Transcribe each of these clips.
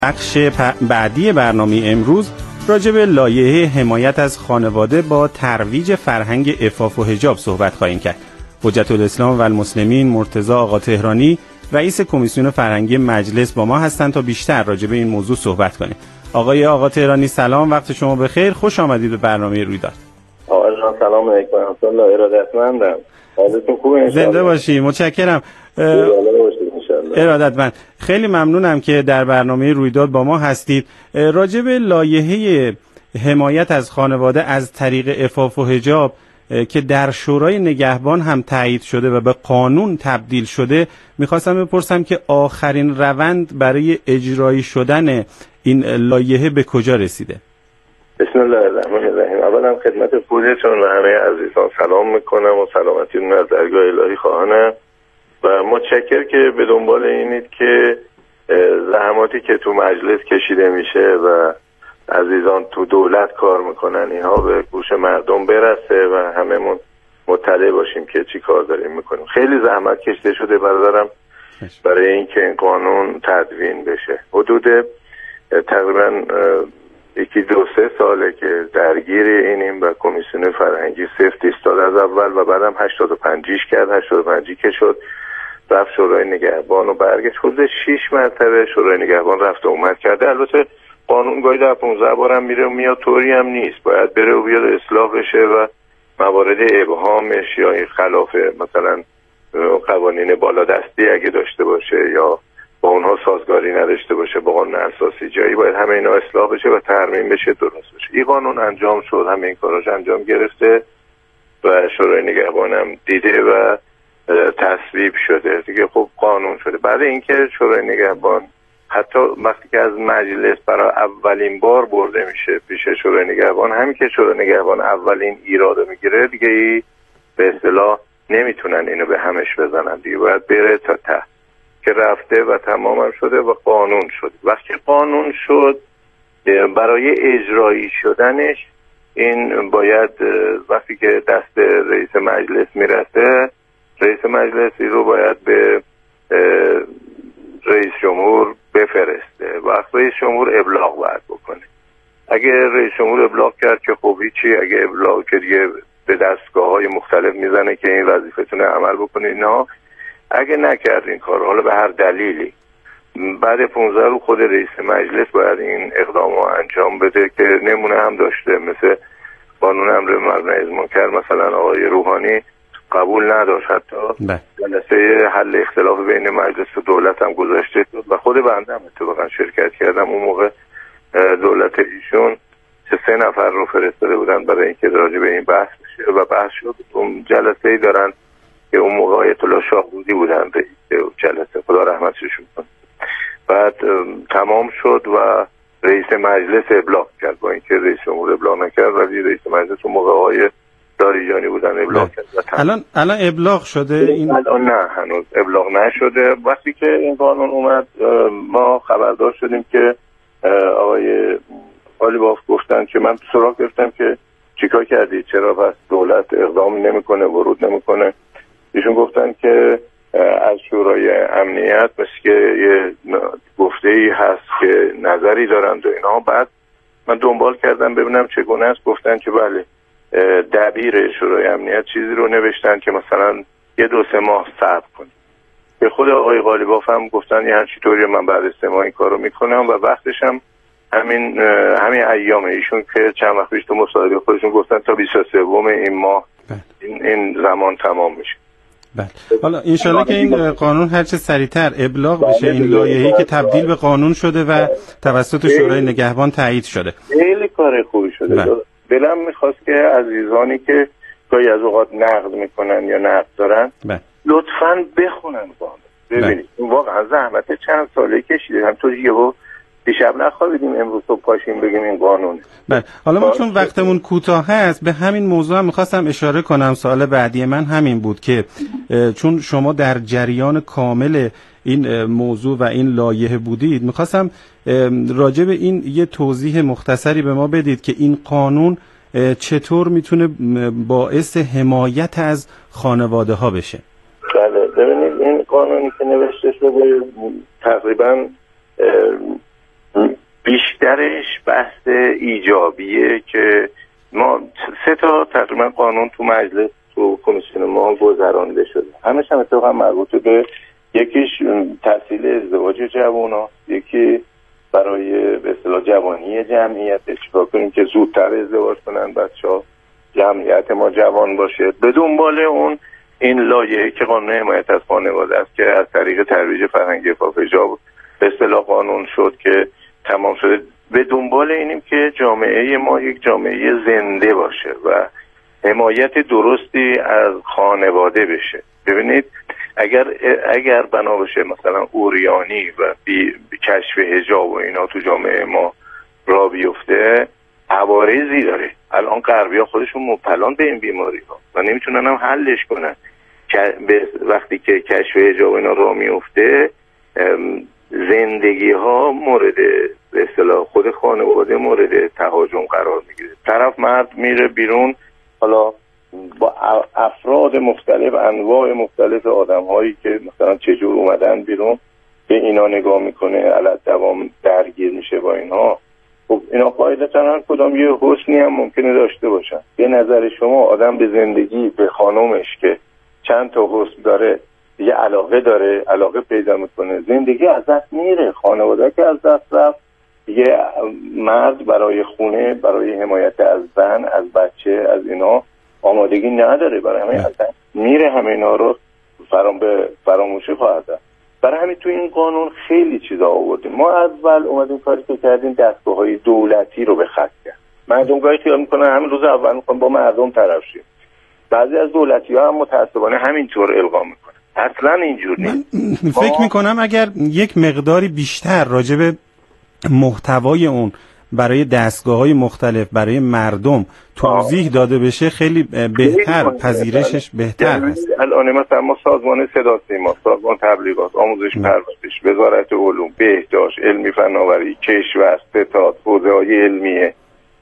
بخش بعدی برنامه امروز راجع به لایحه حمایت از خانواده با ترویج فرهنگ عفاف و حجاب صحبت خواهیم کرد. حجت الاسلام و المسلمین مرتضی آقا تهرانی رئیس کمیسیون فرهنگی مجلس با ما هستند تا بیشتر راجع به این موضوع صحبت کنیم. آقا تهرانی سلام، وقت شما بخیر، خوش آمدید به برنامه رویداد. آقا جان سلام علیکم، الله ارادتمندم. حالتون خوبه؟ زنده باشی، متشکرم. ارادتمند. خیلی ممنونم که در برنامه رویداد با ما هستید. راجع به لایحه حمایت از خانواده از طریق عفاف و حجاب که در شورای نگهبان هم تایید شده و به قانون تبدیل شده، میخواستم بپرسم که آخرین روند برای اجرایی شدن این لایحه به کجا رسیده؟ بسم الله الرحمن الرحیم. اولا خدمت خودتون و همه عزیزان سلام میکنم و سلامتیتون از درگاه الهی خواهانم و متشکر که به دنبال اینید که زحماتی که تو مجلس کشیده میشه و عزیزان تو دولت کار میکنن اینها به گوش مردم برسه و هممون مطلع باشیم که چی کار داریم میکنیم. خیلی زحمت کشیده شده برادرم برای اینکه این قانون تدوین بشه. حدود تقریبا 1-2-3 ساله که درگیر اینیم و کمیسیون فرهنگی سفت ایستاد از اول و بعدم 85 کرد. 85 که شد رفت شورای نگهبان و برگشت. حدود 6 مرتبه شورای نگهبان رفت و اومد کرده. البته قانون گاهی در 15 بارم میره و میاد، طوری هم نیست، باید بره و بیاد اصلاح بشه و موارد ابهامش یا خلاف مثلا قوانین بالادستی اگه داشته باشه یا با اونها سازگاری نداشته باشه با قانون اساسی جایی، باید همه اینا اصلاح بشه و ترمیم بشه، درست بشه. این قانون انجام شد، همه این کاراش انجام گرفته و شورای نگهبان هم دیده و تصویب شده دیگه. خب قانون شده. بعد اینکه شورای نگهبان حتی وقتی که از مجلس برای اولین بار برده میشه پیش شورای نگهبان، همین که شورای نگهبان اولین ایرادو میگیره دیگه به اصطلاح نمیتونن اینو به همش بزنن دیگه، باید بره تا ته که رفته و تمام شده و قانون شد. وقتی قانون شد برای اجرایی شدنش این باید وقتی که دست رئیس مجلس میرسه، رئیس مجلس رو باید به رئیس جمهور بفرسته و رئیس جمهور ابلاغ باید بکنه. اگه رئیس جمهور ابلاغ کرد که خب هیچی، اگه ابلاغ که دیگه به دستگاه‌های مختلف میزنه که این وظیفتونه عمل بکنه. نه اگه نکرد این کار، حالا به هر دلیلی، بعد 15 روز خود رئیس مجلس باید این اقدام رو انجام بده که نمونه هم داشته. مثل قانون امر مبنی از منکر مثلا آقای روحانی قبول نداشت، حتی جلسه حل اختلاف بین مجلس و دولت هم گذاشته و خود بنده هم اتفاقا شرکت کردم. اون موقع دولت ایشون 3 نفر رو فرستاده بودن برای اینکه راجع به این بحث بشه و بحث شد. اون جلسه‌ای دارن که اون موقع آیت الله شاهرودی بودن رئیس جلسه، خدا رحمتشون کنه. بعد تمام شد و رئیس مجلس ابلاغ کرد، با اینکه رئیس جمهور ابلاغ نکرد ولی رئیس مجلس اون موقع آقای داریجانی بودن ابلاغ کرد. الان ابلاغ شده این؟ الان نه، هنوز ابلاغ نشده. وقتی که این قانون اومد ما خبردار شدیم که آقای قالیباف گفتن که من سراغ گرفتم که چیکار کردید، چرا پس دولت اقدام نمیکنه، ورود نمیکنه. ایشون گفتن که از شورای امنیت مثل که یه گفته‌ای هست که نظری دارند و اینا. بعد من دنبال کردم ببینم چگونه است. گفتن که بله، دبیر شورای امنیت چیزی رو نوشتن که مثلا 1-2-3 ماه صبر کنید. به خود آقای قالیباف هم گفتن یه همچین طوری من بعد از 3 ماه این کارو میکنم و وقتش هم همین ایام ایشون که چند وقت پیش تو مصاحبه خودشون گفتن تا 23 این ماه این زمان تمام میشه. بله. حالا انشالله که این قانون هرچه سریعتر ابلاغ بشه، این لایحه‌ای که تبدیل به قانون شده و توسط شورای نگهبان تایید شده. خیلی کار خوبی شده. دلم میخواست که عزیزانی که گاهی از اوقات نقد میکنن یا نقد دارن لطفاً بخونن قانون. ببینید واقعا زحمت چند ساله کشیده. همونطور یهو دیشب نخوابیدیم امروز صبح پاشیم بگیم این قانونه. بله. حالا ما چون وقتمون کوتاه هست به همین موضوع هم میخواستم اشاره کنم. سوال بعدی من همین بود که چون شما در جریان کامل این موضوع و این لایحه بودید، میخواستم راجع به این یه توضیح مختصری به ما بدید که این قانون چطور میتونه باعث حمایت از خانواده ها بشه. بله ببینید این قانونی که نوشته شده تقریبا بیشترش بحث ایجابیه که ما 3 تا تقریبا قانون تو مجلس تو کمیسیون ما گذرانده شده، همش هم اتفاقا مربوط به یکیش تحصیل ازدواج جوونا، یکی برای به اصطلاح جوانی جمعیت چیکار کنیم که زودتر ازدواج کنن بچه‌ها، جمعیت ما جوان باشه. به دنبال اون این لایحه که قانون حمایت از خانواده است که از طریق ترویج فرهنگ عفاف حجاب به اصطلاح قانون شد که تمام شده. به دنبال اینیم که جامعه ما یک جامعه زنده باشه و حمایت درستی از خانواده بشه. ببینید اگر بنا باشه مثلا اوریانی و بی کشف حجاب و اینا تو جامعه ما را بیفته، عوارضی داره. الان غربی‌ها خودشون مبتلان به این بیماری ها و نمیتونن هم حلش کنن. وقتی که کشف حجاب اینا را میفته، زندگی ها مورد به اصطلاح خود خانواده مورد تهاجم قرار میگیره. طرف مرد میره بیرون، حالا با افراد مختلف، انواع مختلف آدم هایی که مثلا چجور اومدن بیرون به اینا نگاه میکنه، علت دوام درگیر میشه با اینها. خب اینا قاعدتا هر کدام یه حسنی هم ممکنه داشته باشن. به نظر شما آدم به زندگی، به خانومش که چند تا حسن داره، یه علاقه پیدا میکنه، زندگی از دست میره، خانواده که از دست رفت، یه مرد برای خونه، برای حمایت از زن، از بچه، از اینا آمادگی نداره، برای همین از دست میره، همه اینا رو به فراموشی خواهد داشت. برای همین تو این قانون خیلی چیزا آوردیم. ما اول اومدیم کاری که کردیم دستگاه‌های دولتی رو به خط کرد. مردم گاهی خیال میکنن همین روز اول میخوان با مردم طرف شیم. بعضی از دولتی‌ها هم متأسفانه همینطور القا میکنن. اصلا اینجور نیست. فکر میکنم اگر یک مقداری بیشتر راجع به محتوای اون برای دستگاه‌های مختلف برای مردم توضیح داده بشه، خیلی بهتر، پذیرشش بهتر هست. الان مثلا ما سازمان صدا سیما، سازمان تبلیغات، آموزش پرورش، وزارت علوم، بهداشت، علمی فناوری، کشور، ستاد، حوزه‌های علمیه،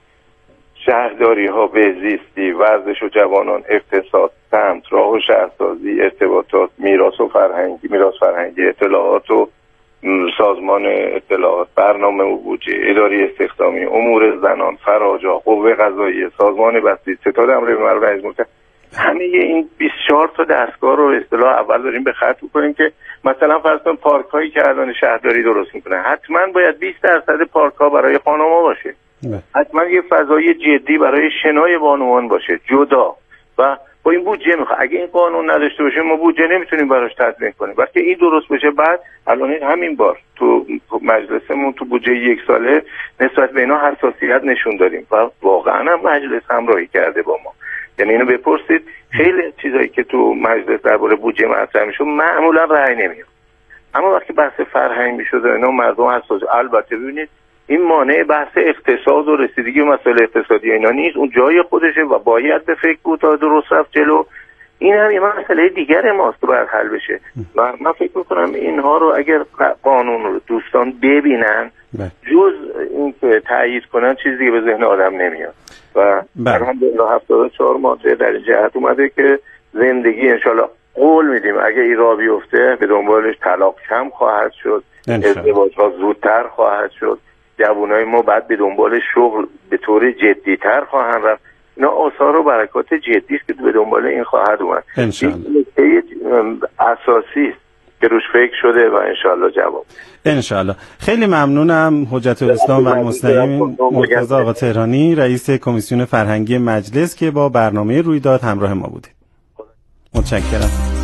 شهرداری‌ها، بهزیستی، ورزش و جوانان، اقتصاد، سمت، راه و شهرسازی، ارتباطات، میراث فرهنگی، اطلاعات و سازمان اطلاعات، برنامه و بودجه، اداره استخدامی، امور زنان، فراجا، قوه قضاییه، سازمان بسیج، ستاد امر به معروف و نهی عن المنکر، همه این 24 تا دستگاه رو اصطلاح اول داریم به خط می‌کنیم که مثلا فرض کن پارک‌هایی که الان شهرداری درست می‌کنه، حتما باید 20% پارک‌ها برای خانم‌ها باشه. حتما یه فضای جدی برای شنای بانوان باشه، جدا. و با این بودجه میخواد. اگه این قانون نداشته باشه ما بودجه نمیتونیم براش تدوین کنیم. وقتی این درست بشه، بعد الان همین بار تو مجلسمون تو بودجه 1 ساله نسبت به اینا حساسیت نشون دادیم و واقعا هم مجلس همراهی کرده با ما. یعنی اینو بپرسید، خیلی چیزایی که تو مجلس درباره بودجه مطرح میشه معمولا رأی نمیاد، اما وقتی بحث فرهنگ میشد اینا مردم حساس. البته ببینید این مانع بحث اقتصاد و رسیدگی و مسائل اقتصادی اینا نیست، اون جای خودشه و باید به فکر بود تا درست رفت جلو. این هم یه مسئله دیگر ماست باید حل بشه و من فکر میکنم اینها رو اگر قانون رو دوستان ببینن، جز این که تایید کنن چیزی که به ذهن آدم نمیاد. و الحمدلله 74 ماده در این جهت اومده که زندگی انشالله قول میدیم اگه این راه بیفته به دنبالش طلاق کم خواهد شد، ازدواج ها زودتر خواهد شد، جوانای ما بعد به دنبال شغل به طور جدی‌تر خواهند رفت. اینا آثار و برکات جدی است که به دنبال این خواهد اومد. این اساسی است که روش فکر شده و انشالله جواب. انشالله. خیلی ممنونم حجت الاسلام و المستقیمین مرتضی آقا تهرانی، رئیس کمیسیون فرهنگی مجلس که با برنامه رویداد همراه ما بودید. متشکرم.